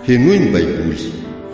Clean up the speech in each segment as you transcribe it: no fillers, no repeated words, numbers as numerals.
henoy ny baiboly.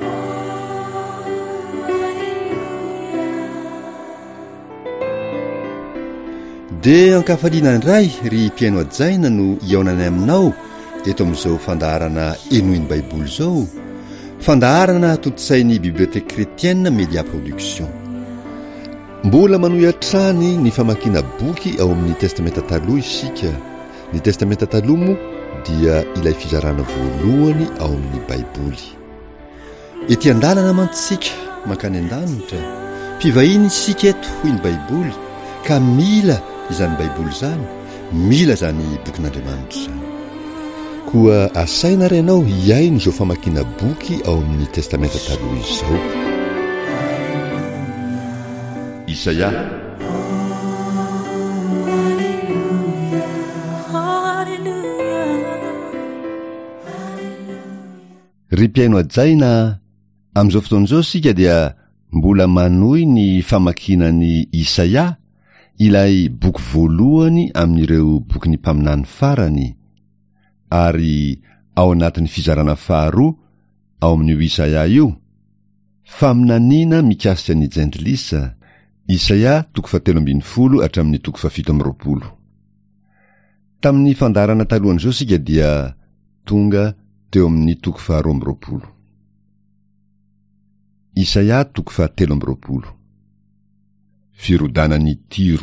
Dia ankafaliana indray ry mpiaino ajaina no iaonany aminao eto amin'izao fandaharana henoy ny baiboly izao, fandaharana totosain'ny biblioteka kretienne Media Production. Mbola manohy hatrany ny famakiana boky ao amin'ny testamenta taloha isika. Ny testamenta taloha moa dia ilay fizarana voalohany ao amin'ny baiboly. Ety an-dalana mantsika mankany an-danitra, mpivahiny isika eto hoy ny baiboly, ka mila izany baiboly zany, mila zany bokin'Andriamanitra zany. Koa asaina renao hiaino izao famakiana boky ao amin'ny testamenta taloha izao. Isaia. Ry mpiaino ajaina, amin'izao fotoan'izao sika dia mbola manohy ny famakinany Isaia, ilay boky voalohany amin'ireo boky ny mpaminany farany, ary ao anatin'ny fizarana faharoa ao amin'io Isaia io, faminaniana mikasika ny jentilisa, Isaia 7:10 hatramin'ny 7:20. Tamin'ny fandarana talohan'izao sika dia tonga teo amin'ny 2:20. Isaia 7:20. Firodanan'ny Tiro.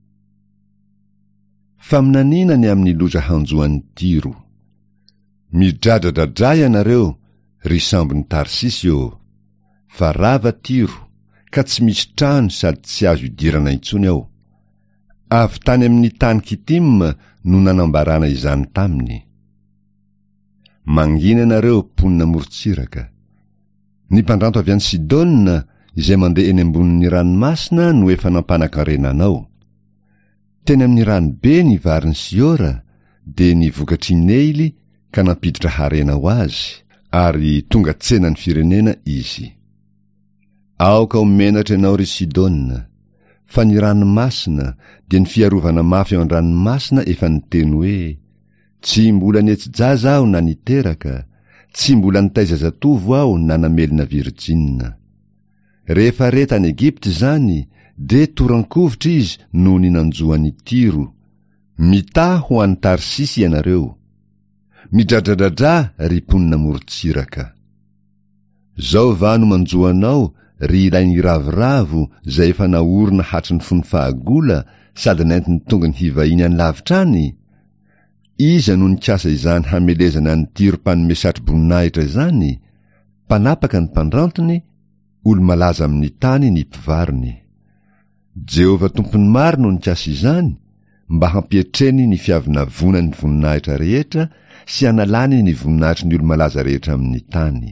Faminaniana ny amin'ny loza hanjoan'ny Tiro. Midradradradra ianareo ry sambon'ny Tarsisy, fa rava Tiro, ka tsy misy trano sady tsy azo idirana intsony ao. Avy tany amin'ny tany Kitim no nanambarana izany taminy. Mangina ianareo mponina morontsiraka. Ny mpandranto avy any Sidona izay mandeha eny ambonin'ny ranomasina no efa nampanankarenanao. Teny amin'ny ranobe ny varin'ny Siora, dia ny vokatry Neily ka nampiditra harena ho azy, ary tonga tsenan'ny firenena izy. Aoka ho menatra ianao ry Sidona, fa ny ranomasina dia ny fiarovana mafy ao an-dranomasina efa niteny hoe: tsy mbola nietsi-jaza aho na niteraka, tsy mbola nitaiza zatovo aho na namelona Virjina. Rehefa retany Egipty zany, de toran-kovitra izy noho ny nanjoany Tiro. Mitaha ho an'ny Tarsisy ianareo. Midradradradra ry mponina morontsiraka. Zao va no manjoanao ry ilainy ravoravo zay efa naorina hatry ny fony fahagola sady nainty ny tongony hivahiny any lavitra any? Iza no nikasa izany hamelezana ny Tiro mpanome satro-boninahitra zany? Mpanapaka ny mpandrantony, olo malaza amin'ny tany ny mpivariny. Jehova tompony maro no nikasa izany, mba hampietreny ny fiavinavonany voninahitra rehetra sy analany ny voninahitry ny olo malaza rehetra amin'ny tany.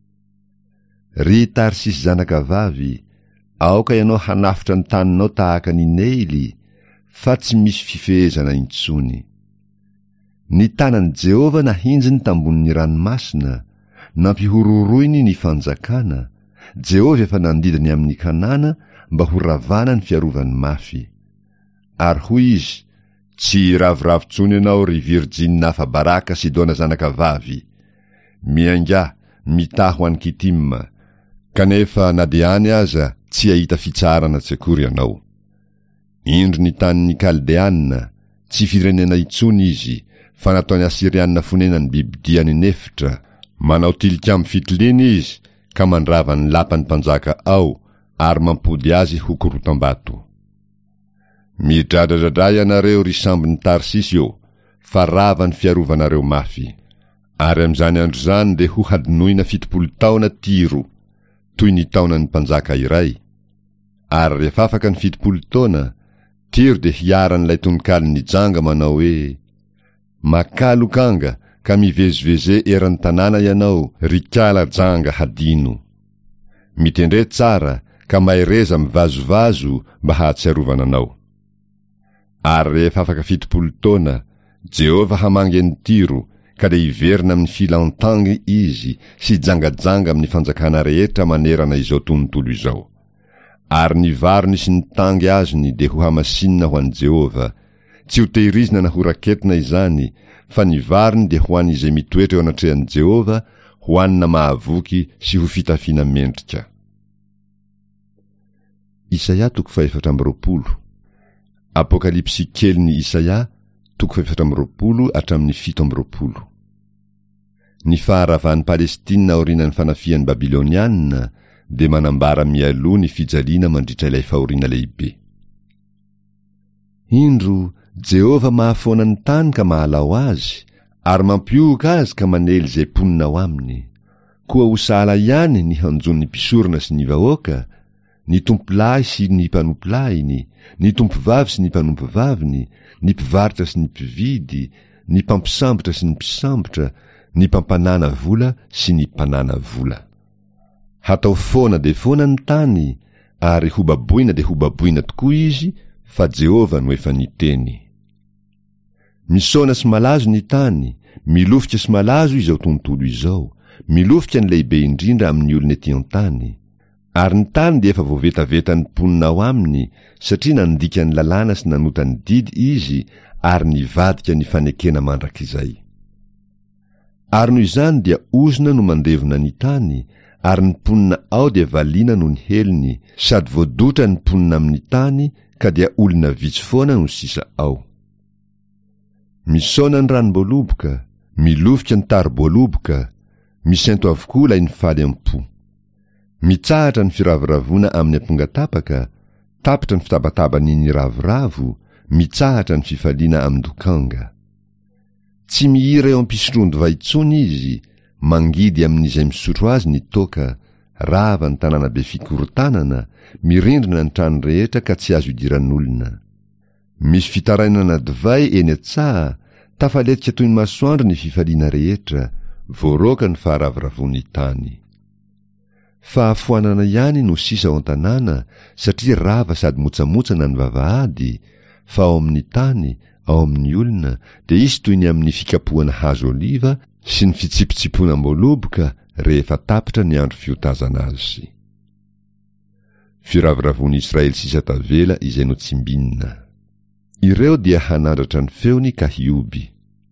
Ry Tarsisy zanakavavy, aoka ianao hanafitra ny taninao tahaka ny Neily, fa tsy misy fifehezana intsony. Ny tanan'i Jehova nahinjiny tambonin'ny ranomasina, nampihororoiny ny fanjakana. Jehova efa nandidiny amin'ny Kanana mba ho ravana ny fiarovany mafy. Ary hoy izy: tsy ravoravotsony ianao ry Virjina fa baraka Sidona zanakavavy. Mianga, mitaha ho an'ny Kitim, kanefa na dia any aza tsy ahita fitsarana tsekory ianao. Indro ny tanin'ny Kaldeanina, tsy firenena intsony izy, fa nataony Asirianina fonenany bibidiany nefitra. Manao tilikambo fitiliny izy, ka mandrava ny lapany mpanjaka ao, ary mampody azy ho korotam-bato. Midradradradra ianareo ry sambon'ny Tarsisy, fa rava ny fiarovanareo mafy. Ary am'izany andro zany de ho hadinoina 70 taona Tiro, toy ny taonan'ny mpanjaka iray. Ary rehefa afaka ny 70 taona, Tiro de hiaran'ilay tononkalo ny janga manao hoe: makalokanga ka miveziveze eran'ny tanàna ianao ry kala janga hadino. Mitendre tsara ka mahereza mivazovazo mba hahatsiarovana anao. Ary rehefa afaka 70 taona, Jehova hamangy ny Tiro, ka de hiverina amin'ny filantangy izy sy jangajanga amin'ny fanjakana rehetra manerana izao tontolo izao. Ary ny variny sy ny tangy azony de ho hamasinina ho an'i Jehova, tsy ho tehirizina na ho raketina izany, fa ny variny de ho an'izay mitoetra eo anatrehan'i Jehova, hoanina mahavoky sy ho fitafiana mendrika. Isaia 4:20. Apokalipsy kelin'ny Isaia 4:20-7:20. Ny faharavan'ny Palestina aorian'ny fanafian'ny Babilonianina dia manambara mialoha ny fijaliana mandritra ilay fahoriana lehibe. Indro Jehova mahafoana ny tany ka mahalao azy, ary mampioka azy ka manely izay ponina ao aminy. Koa ho sahala ihany ny hanjon'ny mpisorona sy ny vahoaka, ny tompolahy sy ny mpanompolayiny, ny tompovavy sy ny mpanompovaviny, ny mpivarotra sy ny mpividy, ny mpampisambotra sy ny mpisambotra, ny mpampanana vola sy ny mpanana vola. Hatao foana de foana ny tany, ary ho baboina de ho baboina tokoa izy, fa Jehova no efa niteny. Misaona sy malazo ny tany, milofika sy malazo izao tontolo izao, milofika ny lehibe indrindra amin'ny olona ety an-tany. Ary ny tany dia efa voavetavetany mponina ao aminy, satria nandika ny lalàna sy nanota ny didy izy, ary nivadika ny fanekena mandrakizay. Ary noho izany dia ozona no mandevona ny tany, ary ny mponina ao dia valiana no ny heliny, sady voadotra ny mponina amin'ny tany, ka dia olona vitsy foana no sisa ao. Misaona ny ranom-boaloboka, milofika ny taro-boaloboka, misento avokoa ilay ny faly am-po. Mitsahatra ny firaviravona amin'ny ampongatapaka, tapitra ny fitabatabany ravoravo, mitsahatra ny fifaliana amin'ny dokanga. Tsy mihira eo ampisorondo vaitsony izy, mangidy amin'izay misotro azy ny toka, rava ny tanàna be fikorotanana, mirindrina ny trano rehetra ka tsy azo idiran'olona. Misy fitarainana divay eny an-tsaha, tafaletika toy ny masoandro ny fifaliana rehetra, voaroka ny faharaviravony tany. Fahafoanana ihany no sisa ao an-tanàna, satria rava sady motsamotsana ny vavahady, fa ao amin'ny tany, ao amin'ny olona, dia isy toy ny amin'ny fikapohana hazo oliva sy ny fitsipitsiponam-boaloboka rehefa tapitra ny andro fiotazana azy. Firaviravony Israely sisa tavela izay notsimbinina. Ireo dia hanandratra ny feony ka hioby.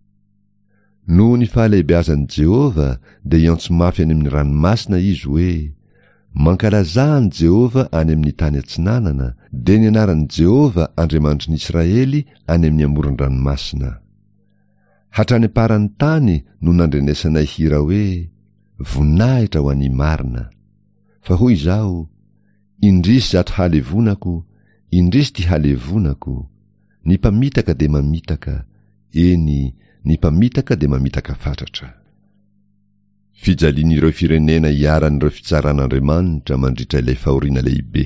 Noho ny fahalehibeazan'i Jehova dia iantso mafy any amin'ny ranomasina izy hoe: mankalazà ny Jehova any amin'ny tany atsinanana, dia ny anaran'i Jehova Andriamanitry ny Israely any amin'ny amoron-dranomasina. Hatrany aparan'ny tany no nandrenesanay hira hoe: voninahitra ho any marina. Fa hoy izao: indrisy zato halevonako, indrisy ty halevonako. Ny mpamitaka de mamitaka, eny, ny mpamitaka de mamitaka fatratra. Fijalian'ireo firenena iaran'ireo fitsaran'Andriamanitra mandritra ilay fahoriana lehibe.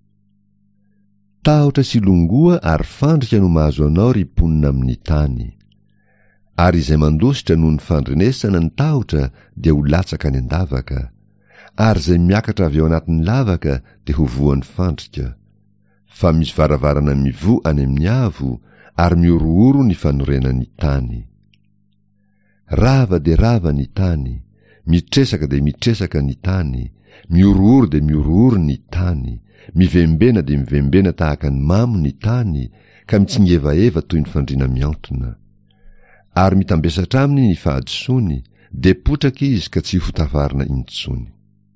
Tahotra sy longoa ary fandrika no mahazo anao ry mponina amin'ny tany. Ary izay mandositra noho ny fandrenesana ny tahotra dia ho latsaka any an-davaka, ary izay miakatra avy ao anatin'ny lavaka dia ho voan'ny fandrika. Fa misy varavarana mivo any amin'ny avo, ary miorooro ny fanorena ny tany. Rava de rava ny tany, mitresaka de mitresaka ny tany, miorooro de miorooro ny tany, mivembena de mivembena tahaka ny mamo ny tany, ka mitsingevaeva toy ny fandriana miantona. Ary mitambesatra aminy ny fahadisoany, de potraka izy ka tsy ho tavarina intsony.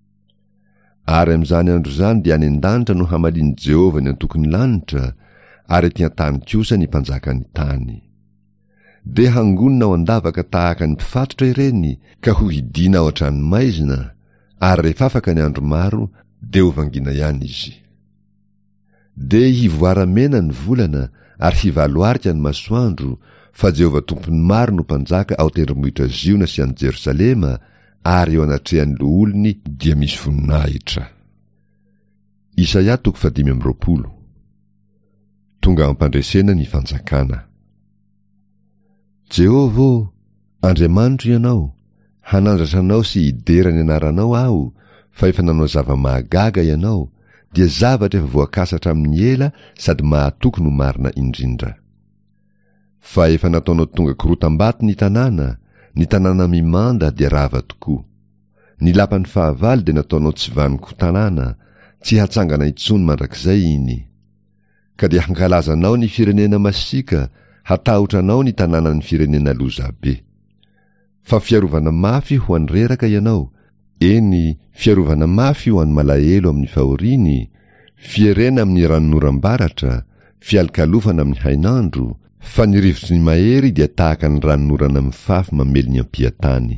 Ary amin'izany andro zany dia any an-danitra no hamalian'i Jehova ny antokony lanitra, ary etỳ an-tany kosa ny mpanjaka ny tany. De hangonina ao an-davaka tahaka ny mpifatotra ireny, ka ho hidiana ao an-tranomaizina, ary rehefa afaka ny andro maro, de ho vangina ihany izy. De hivoaramena ny volana, ary hivaloarika ny masoandro, fa Jehova tompony maro no mpanjaka ao tendrombohitra Ziona sy any Jerosalema, ary eo anatrehan'ny loholony dia misy voninahitra. Isaia 5:20. Tonga ampandresena ny fanjakana. Jehova, Andriamanitro ianao, hanandratra anao sy hidera ny anaranao aho, fa efa nanao zava-mahagaga ianao, dia zavatra efa voakasatra amin'ny ela sady mahatoky no marina indrindra. Fa efa nataonao tonga korotam-bato ny tanàna mimanda dia rava tokoa. Ny lapan'ny fahavalo dia nataonao tsy vaniko tanàna, tsy hatsangana intsony mandrakizay iny. Ka dia hankalazanao ny firenena masika, hatahotranao ny tanàna ny firenena loza be. fa fiarovana mafy ho an'ny reraka ianao. Eny, fiarovana mafy ho an'ny malahelo amin'ny fahoriany, fierena amin'ny ranonoram-baratra, fialokalofana amin'ny hainandro, fa ny rivotry ny mahery dia tahaka ny ranonorana mifafy mamely ny ampiatany.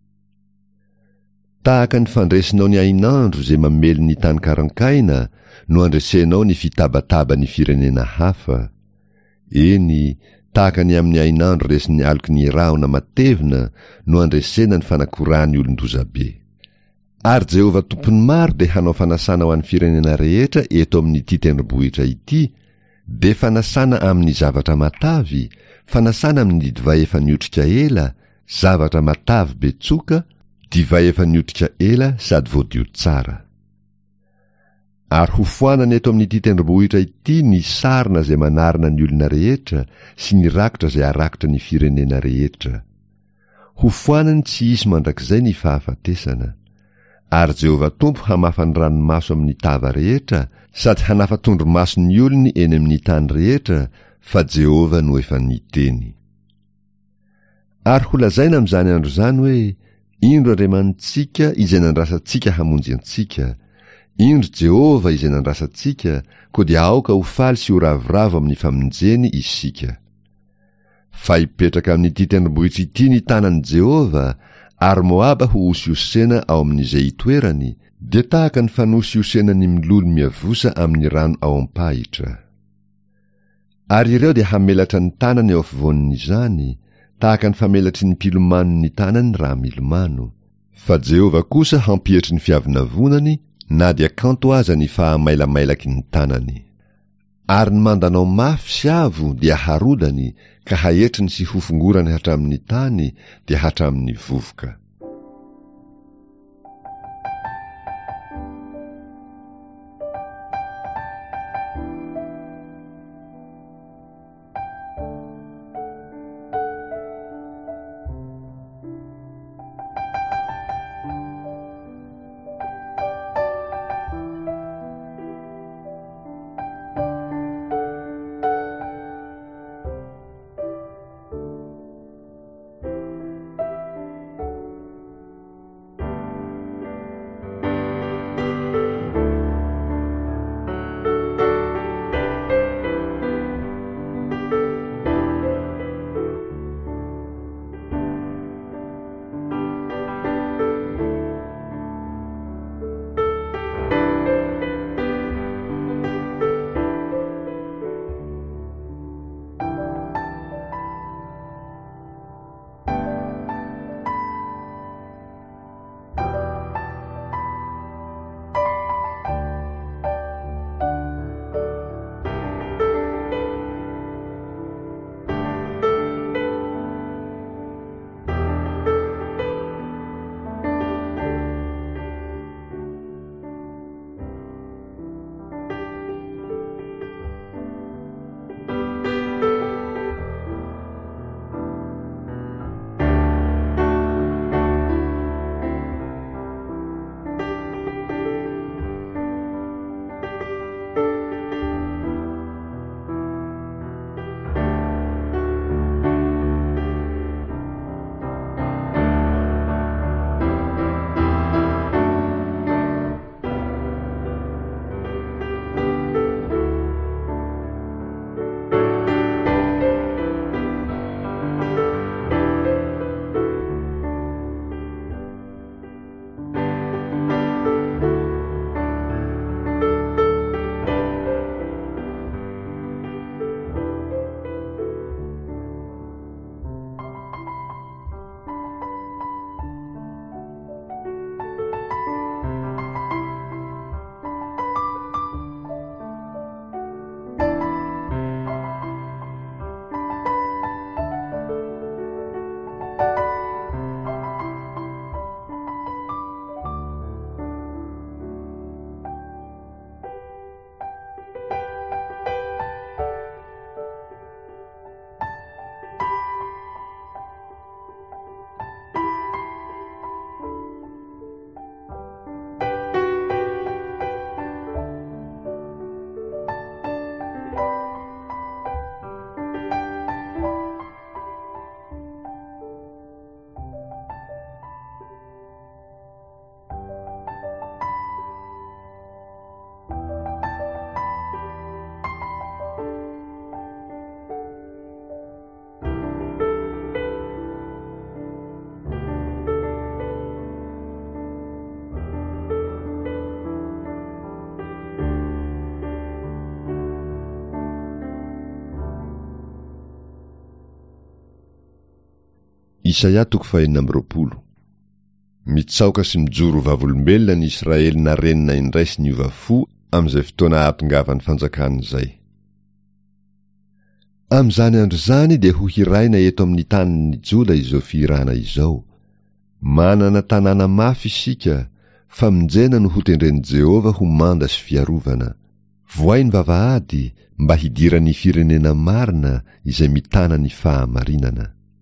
Tahaka ny fandresinao ny hainandro zay mamely ny tany karankaina no andresenao ny fitabataba ny firenena hafa. Eny, tahaka ny amin'ny hainandro resin'ny aloky ny rahona matevina no andresena ny fanakorany olon-dozabe. Ary Jehovah tompony maro dia hanao fanasana ho an'ny firenena rehetra eto amin'ity tendrombohitra ity, de fanasana amin'ny zavatra matavy, fanasana amin'ny divay efa niotrika ela, zavatra matavy betsoka, divay efa niotrika ela sady voadio tsara. Ary ho foanana eto amin'ity tendrombohitra ity ny sarina zay manarina ny olona rehetra sy ny rakitra zay arakitra ny firenena rehetra. Ho foanany tsy isy mandrakizay ny fahafatesana. Ary Jehovah Tompo hamafa ny ranomaso amin'ny tava rehetra, sady hanafa tondromaso ny olony eny amin'ny tany rehetra, fa Jehovah no efa niteny. Ary ho lazaina amin'izany andro zany hoe, indro Andriamanitsika izay nandrasantsika hamonjy antsika, indro Jehovah izay nandrasantsika, ko dia aoka ho faly sy ho ravoravo amin'ny famonjeny isika. Fa hipetraka amin'ity tendrombohitra ity ny tanan'i Jehovah, ary Moaba ho osiosena ao amin'izay itoerany, dia tahaka ny fanosiosena ny milolo miavosa amin'ny rano ao am-pahitra. Ary ireo dia hamelatra ny tanany eo afovoan'izany, tahaka ny famelatry ny mpilomano ny tanany raha milomano. Fa Jehovah kosa hampihetry ny fiavinavonany, na dia kanto aza ny fahamailamailaky ny tanany. Ary ny mandanao mafy sy avo dia harodany, ka hahetriny sy hofongorany hatramin'ny tany dia hatramin'ny vovoka. Isaia 4:20. Mitsaoka sy mijoro vavolombelona ny Israely narenina indray sy niova fo amin'izay fotoana ampingavany fanjakana izay. Amin'izany andro zany dia ho hiraina eto amin'ny tanin'ny Joda izao fihirana izao. Manana tanàna mafy isika, famonjena no hotendren'i Jehova ho manda sy fiarovana. Voay ny vavahady mba hidirany firenena marina izay mitana ny fahamarinana.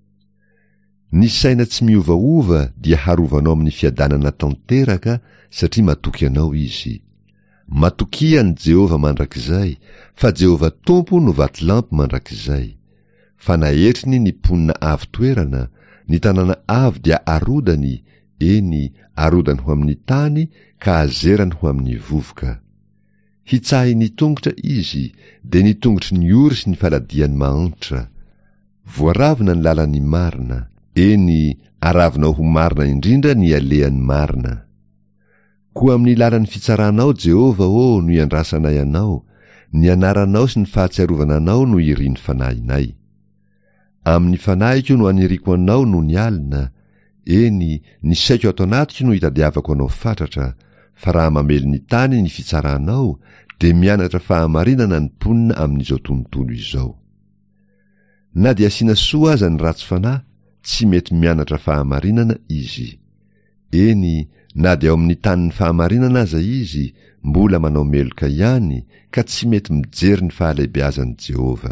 Ny saina tsy miovaova dia harovanao amin'ny fiadanana tanteraka satria matoky anao izy. Matokiany Jehova mandrakizay, fa Jehova Tompo no vatolampy mandrakizay. Fa nahetriny ny ponina avy toerana, ny tanàna avy dia arodany, eny arodany ho amin'ny tany ka azerany ho amin'ny vovoka. Hitsahy ny tongotra izy, dia ny tongotry ny ory sy ny faladiany mahantra. Voaravina ny lalany marina, eny aravinao ho marina indrindra ny aleany marina. Koa amin'ny lalan'ny fitsaranao Jehova no iandrasanay anao, ny anaranao sy ny fahatsiarovananao no iriny fanahinay. Amin'ny fanahiko no aniriko anao no ny alina, eny ny saiko ato anatiko no hitadiavako anao fatratra, fa raha mamely ny tany ny fitsaranao, dia mianatra fahamarinana ny ponina amin'izao tontolo izao. Na dia asiana soa aza ny ratsy fanahy, tsy mety mianatra fahamarinana izy. Eny, na dia ao amin'ny tanin'ny fahamarinana aza izy, mbola manao meloka ihany, ka tsy mety mijery ny fahalehibeazan'i Jehova.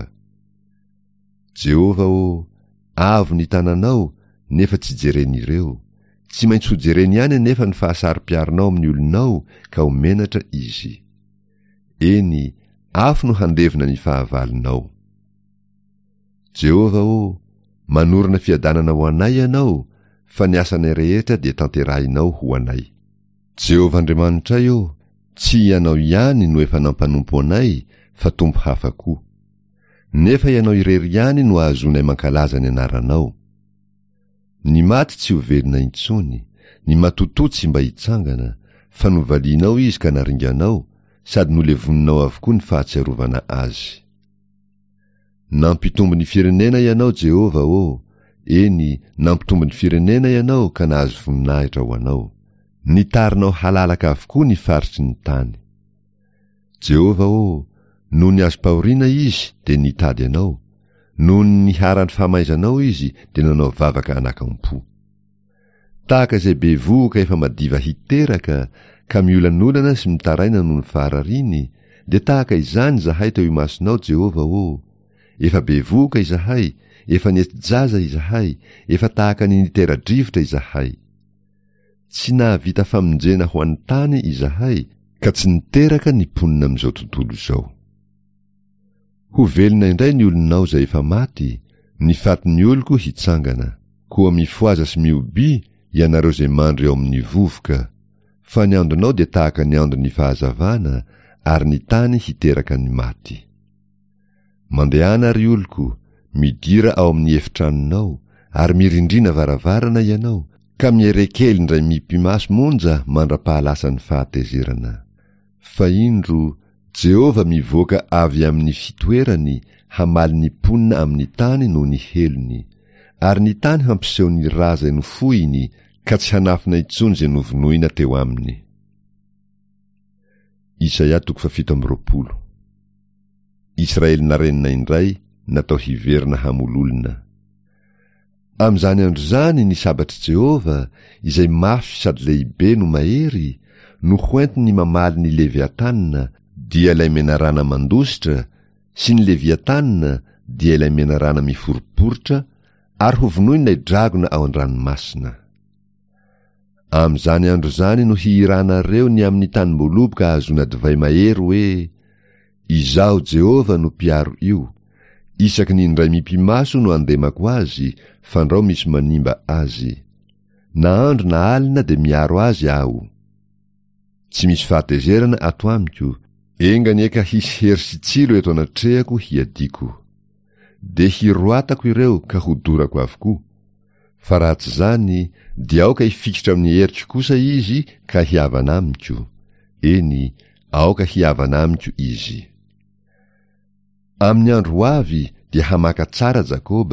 Jehova avo ny tananao, nefa tsy jeren'ireo. Tsy maintsy ho jereny ihany nefa ny fahasari-piarinao amin'ny olonao ka ho menatra izy. Eny, afo no handevina ny fahavalinao. Jehova manorina fiadanana ho anay ianao, fa ny asanay rehetra dia tanterahinao ho anay. Jehova Andriamanitra tsy ianao ihany no efa nampanompo anay, fa tompo hafa koa. Nefa ianao irery ihany no ahazonay mankalaza ny anaranao. Ny maty tsy ho velona intsony, ny matotoa tsy mba hitsangana, fa novalianao izy ka naringanao, sady nolevoninao avokoa ny fahatsiarovana azy. Nampitombo ny firenena ianao Jehova eny, nampitombo ny firenena ianao ka nahazo voninahitra ho anao. Nitarinao halalaka avokoa ny faritry ny tany. Jehova noho ny azo pahoriana izy dia nitady anao, noho ny harany fahamaizanao izy dia nanao vavaka anakampo. Tahaka izay be vovoka efa madiva hiteraka ka miolanolana sy mitaraina noho ny faharariany, dia tahaka izany zahay teo imasonao Jehova efa be vovoka izahay, efa nety-jaza izahay, efa tahaka ny nitera-drivotra izahay. Tsy nahavita famonjena ho an'ny tany izahay, ka tsy niteraka ny ponina amin'izao tontolo izao. Ho velona indray ny olonao izay efa maty, ny fatin'ny oloko hitsangana, koa mifoaza sy mioby ianareo izay mandry eo amin'ny vovoka, fa ny andonao dia tahaka ny andon'ny fahazavana, ary ny tany hiteraka ny maty. Mandehana ry oloko, midira ao amin'ny efitranonao, ary mirindrina varavarana ianao, ka mierekely indray mipimaso monja mandra-pahalasa ny fahatezerana. Fa indro Jehova mivoaka avy amin'ny fitoerany, hamaly ny ponina amin'ny tany noho ny helony, ary ny tany hampiseho ny raha izay nofohiny, ka tsy hanafina intsony izay novonoina teo aminy. Isaia 7:20. Israely narenina indray, natao hiverina hamololona. Amin'izany andro zany ny sabatry Jehova, izay mafy sady lehibe no mahery, no hoentiny mamaly ny Leviatanina, dia ilay menarana mandositra, sy ny Leviatanina, dia ilay menarana miforiporitra, ary hovonoina ilay dragona ao an-dranomasina. Amin'izany andro zany no hihiranareo ny amin'ny tanimboloboka ahazona divay mahery hoe, izaho Jehova no mpiaro io, isaky ny indray mipimaso no andemako azy, fandrao misy manimba azy. Na andro na alina dia miaro azy aho. Tsy misy fahatezerana ato amiko, engany eka hisy hery sy tsilo eto anatrehako hiadiko. Dia hiroatako ireo ka hodorako avokoa. Fa raha tsy zany, dia aoka hifikitra amin'ny heriko kosa izy ka hiavana amiko. Eny, aoka hiavana amiko izy. Amin'ny andro avy dia hamaka tsara Jakoba,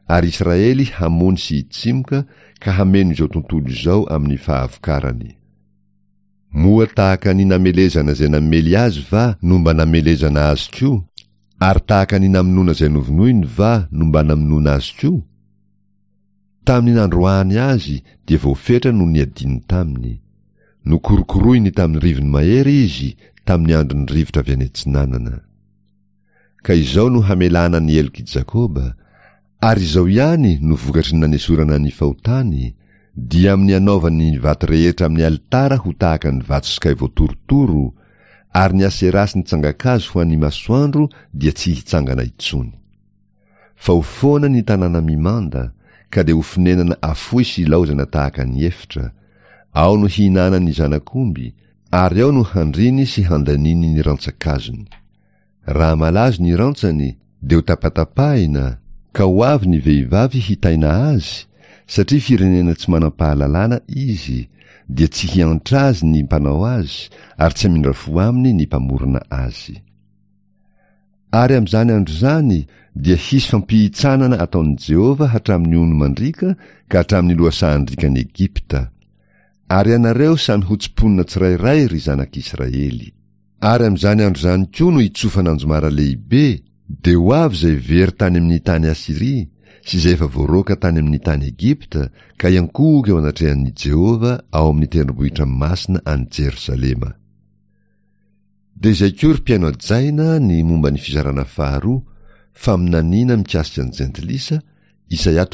ary Israely hamony sy hitsimoka ka hameno izao tontolo izao amin'ny fahavokarany. Moa tahaka ny namelezana izay namely azy va no mba namelezana azy koa, ary tahaka ny namonoana izay novonoiny va no mba namonoana azy koa. Tamin'ny nandroany azy dia voafetra no niadiny taminy, nokorokoroiny tamin'ny rivony mahery izy tamin'ny andron'ny rivotra avy any antsinanana. Ka izao no hamelana ny eloko i Jakoba, ary izao ihany no vokatry ny nanesorana ny fahotany, dia amin'ny anaovany ny vato rehetra amin'ny alitara ho tahaka ny vato skay voatorotoro, ary ny aserasy ny tsangakazo ho an'ny masoandro dia tsy hitsangana intsony. Fa ho foana ny tanàna mimanda, ka dia ho fonenana afoy sy laozana tahaka ny efitra, ao no hihinana ny zanak'omby, ary ao no handriny sy handaniny ny rantsakazony. Raha malazo ny rantsany, dia ho tapatapahina, ka ho avy ny vehivavy hitaina azy, satria firenena tsy manam-pahalalana izy, dia tsy hiantra azy ny mpanao azy, ary tsy hamindra fo aminy ny mpamorona azy. Ary amin'izany andro zany, dia hisy fampihitsanana ataon'i Jehova hatramin'ny ono mandrika ka hatramin'ny lohasahandrikan'i Egipta. Ary ianareo samy hotsimponina tsirairay ry zanak'Israely. Ary amin'izany andro zany koa no hitsofana anjomara lehibe, dia ho avy izay very tany amin'ny tany Asiria, sy izay efa voaroka tany amin'ny tany Egipta, ka iankoka eo anatrehan'i Jehova ao amin'ny tendrombohitra masina any Jerosalema. Dia izay koa ry mpiaino ajaina ny momba ny fizarana faharoa, faminaniana mikasika ny jentilisa, Isaia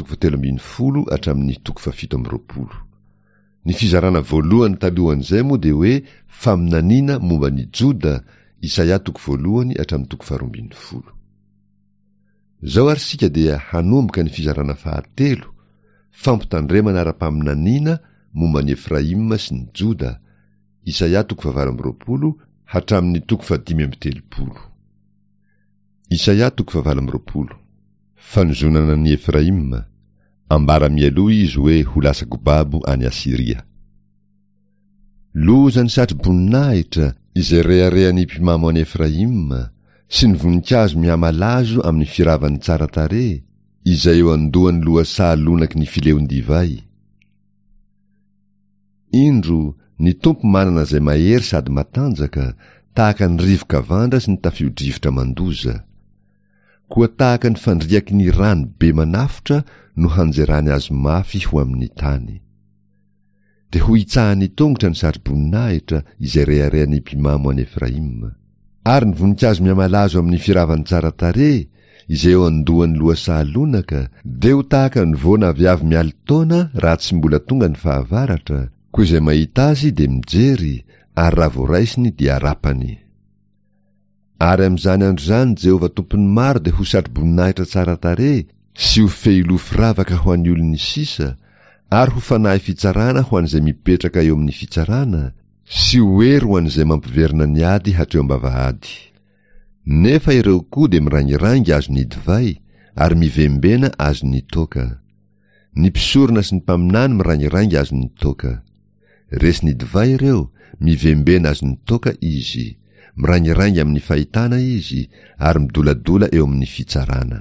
7:10-7:20. Ny fizarana voalohany talohan'izay moa dia hoe faminaniana momba ny Joda, Isaia 1:12. Zao ary sika dia hanomboka ny fizarana fahatelo, fampitandremana ara-paminaniana momba ny Efraima sy ny Joda, Isaia 9:20 hatramin'ny 5:30. Isaia 9:20. Fanozonana ny Efraima, ambara mialoha izy hoe ho lasa gobabo any Asiria. Loza ny satry-boninahitra izay reharehan'ny mpimamo any Efraima, sy ny voninkazo mihamalazo amin'ny firavany tsara tarehy, izay eo andohan'ny lohasaha-lonaky ny fileon-divay. Indro ny tompo manana izay mahery sady matanjaka, tahaka ny rivoka vandra sy ny tafio-drivotra mandoza. Koa tahaka ny fandriaky ny rano be manafitra no hanjerany azy mafy ho amin'ny tany. Dia ho itsahany tongotra ny satry-boninahitra izay reharehan'ny mpimamo any Efraima. Ary ny voninkazo mihamalazo amin'ny firavany tsara tarehy, izay eo andohan'ny lohasaha-lonaka, dia ho tahaka ny voana avy avy mialy taona raha tsy mbola tonga ny fahavaratra, koa izay mahita azy dia mijery, ary raha voaraisiny dia rapany. Ary amin'izany andro zany Jehova tompony maro dia ho satry-boninahitra tsara tarehy, sy ho fehiloha firavaka ho an'ny olony sisa, ary ho fanahy fitsarana ho an'izay mipetraka eo amin'ny fitsarana, sy ho hery ho an'izay mampiverina ny ady hatreo am-bavahady. Nefa ireo koa dia mirangirangy azo ny divay, ary mivembena azo ny toka. Ny mpisorona sy ny mpaminany mirangirangy azo ny toka. Resy ny divay ireo, mivembena azo ny toka izy, mirangirangy amin'ny fahitana izy, ary midoladola eo amin'ny fitsarana.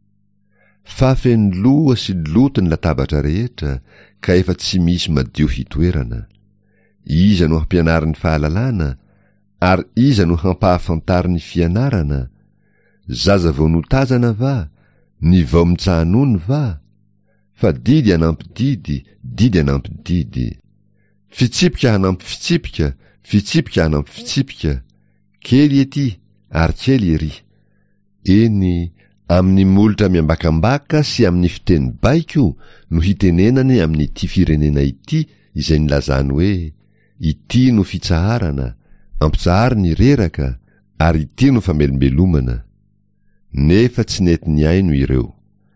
Fafeny loha sy loto ny latabatra rehetra, ka efa tsy misy madio hitoerana. Iza no hampianary ny fahalalana, ary iza no hampahafantary ny fianarana? Zaza vao notazana va? Ny vao mitsahanony va? Fa didy hanampy didy, didy hanampy didy. Fitsipika hanampy fitsipika, fitsipika hanampy fitsipika. Kely ety, ary kely ery. Eny, amin'ny molotra miambakambaka sy amin'ny fiteny baiko no hitenenany amin'ny ity firenena ity, izay nilazany hoe ity no fitsaharana, ampitsahary ny reraka, ary ity no famelombelomana. Nefa tsy nety ny aino ireo.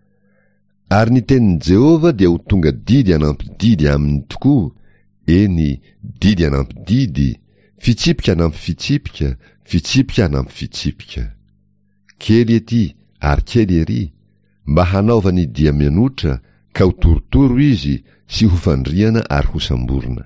Ary ny tenin'i Jehova dia ho tonga didy hanampy didy aminy tokoa. Eny, didy hanampy didy, fitsipika hanampy fitsipika, fitsipika hanampy fitsipika. Kely ety, ary kely ery, mba hanaovany dia mianotra, ka ho torotoro izy, sy ho fandriana ary ho samborona.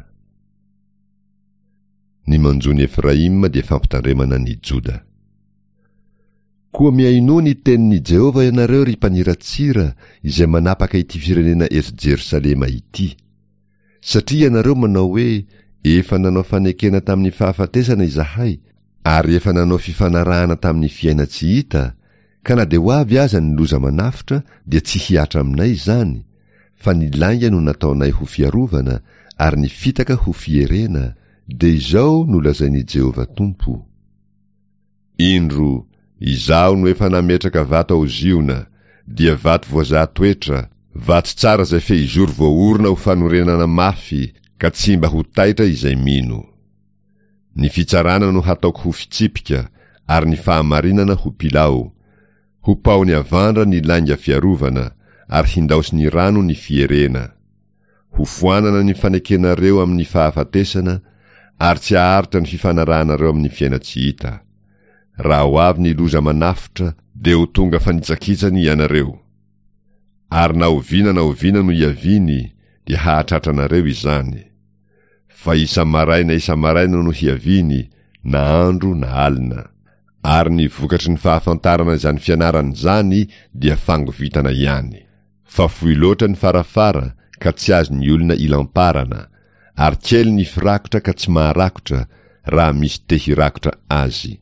Ny manjony Efraima dia fampitandremana ny Joda. koa miaino ny tenin'i Jehova ianareo ry mpaniratsira izay manapaka ity firenena eto Jerosalema ity, satria ianareo manao hoe efa nanao fanekena tamin'ny fahafatesana izahay ary efa nanao fifanarahana tamin'ny fiaina tsy hita, ka na dia ho avy aza ny loza manafitra dia tsy hiatra aminay izany, fa ny lainga no nataonay ho fiarovana ary ny fitaka ho fierena, dia izao no lazain'i Jehova Tompo. Indro izaho no efa nametraka vato ao ziona, dia vato voazahatoetra, vato tsara izay fehizoro voaorona ho fanorenana mafy ka tsy mba ho taitra izay mino. Ny fitsarana no hataoko ho fitsipika ary ny fahamarinana ho pilao, ho paony avandra ny lainga fiarovana ary hindaosy ny rano ny fierena, ho foanana ny fanekenareo amin'ny fahafatesana ary tsy haharitra ny fifanarahanareo amin'ny fiaina tsy hita. Raha ho avy ny loza manafitra dia ho tonga fanitsakitsany ianareo. Ary na oviana no iaviny dia hahatratranareo izany. Fa isa-maraina no hiaviny, na andro na alina. Ary ny vokatry ny fahafantarana izany fianarana izany dia fangovitana ihany. Fa fohy loatra ny farafara ka tsy azo ny olona ilamparana, ary kely ny firakotra ka tsy maharakotra raha misy te hirakotra azy.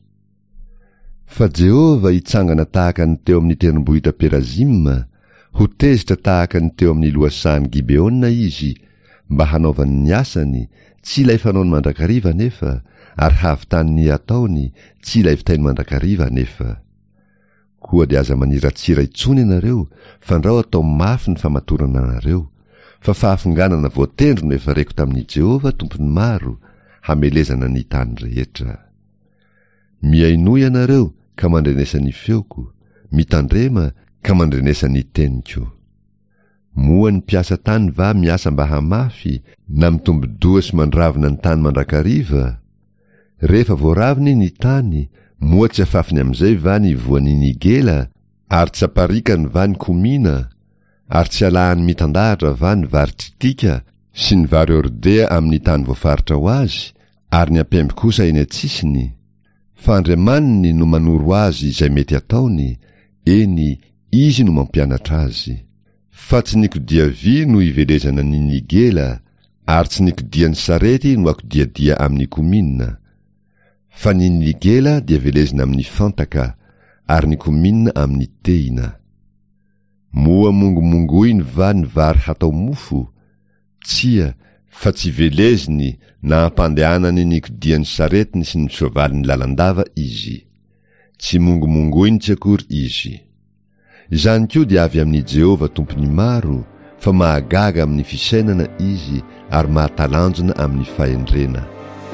Fa Jehova hitsangana tahaka ny teo amin'ny tendrombohitra Perazima, ho tezitra tahaka ny teo amin'ny lohasahan'ny Gibeona izy, mba hanaovany ny asany, tsy ilay fanaony mandrakariva nefa, ary havitany ataony, tsy ilay vitainy mandrakariva nefa. Koa dia aza maniratsira itsony ianareo, fa ndrao atao mafy ny famatorana anareo, fa fahafonganana voatendro no efa reko tamin'ny Jehova Tompony maro, hamelezana ny tany rehetra. Miaino ianareo ka mandrenesa ny feoko, mitandrema ka mandrenesa ny teniko. Moa ny mpiasa tany va miasa mba hamafy, na mitombo-doa sy mandravina ny tany mandrakariva? Rehefa voaraviny ny tany, moa tsy afafiny amin'izay va ny voan'ny nigela, ary tsy aparikany va ny komina, ary tsy alahany mitandahatra va ny vary tritika sy ny vary ordea amin'ny tany voafaritra ho azy, ary ny ampemby kosa eny atsisiny? Fa Andriamaniny no manoro azy izay mety ataony, eny izy no mampianatra azy. Fa tsy nikodia vy no ivelezana ny nigela, ary tsy nikodian'ny sarety no akodiadia amin'ny komina. Fa ny nigela dia velezina amin'ny fantaka, ary ny komina amin'ny tehina. Moa mongomongoiny va ny vary hatao mofo? Tsia, fa tsy veleziny na ampandehanany nikodian'ny saretiny sy ny soavalin'ny lalandava izy. Tsy mongomongoiny tsy akory izy. Izany koa dia avy amin'ny Jehova Tompony maro, fa mahagaga amin'ny fisainana izy ary mahatalanjona amin'ny fahendrena.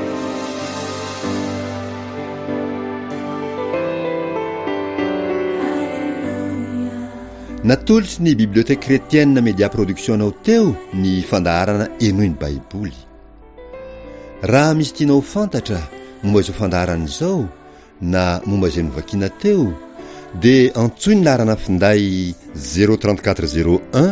Natolotsy ny bibliothèque chrétienne Média Production anao teo ny fandaharana enoiny Baiboly. Raha misy tianao fantatra momba izao fandaharana izao na momba izay novakiana teo, dia antsoy ny laharana finday 03401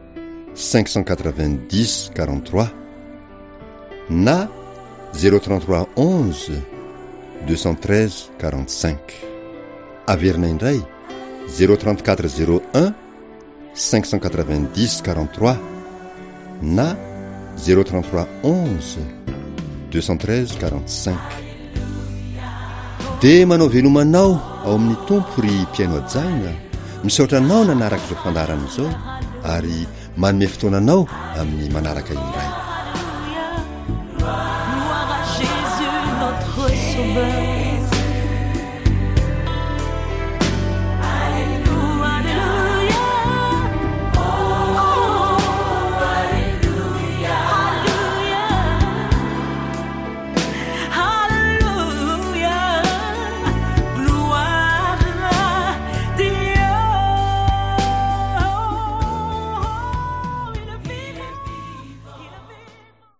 590 43 na 033 11 213 45. Averina indray 03401 590 43 na 033 11 213 45. Dia manao velomanao ao amin'ny tompo ry mpiaino ajaina, misaotra anao nanaraka izao fandaharana izao, ary manome fotoananao amin'ny manaraka indray.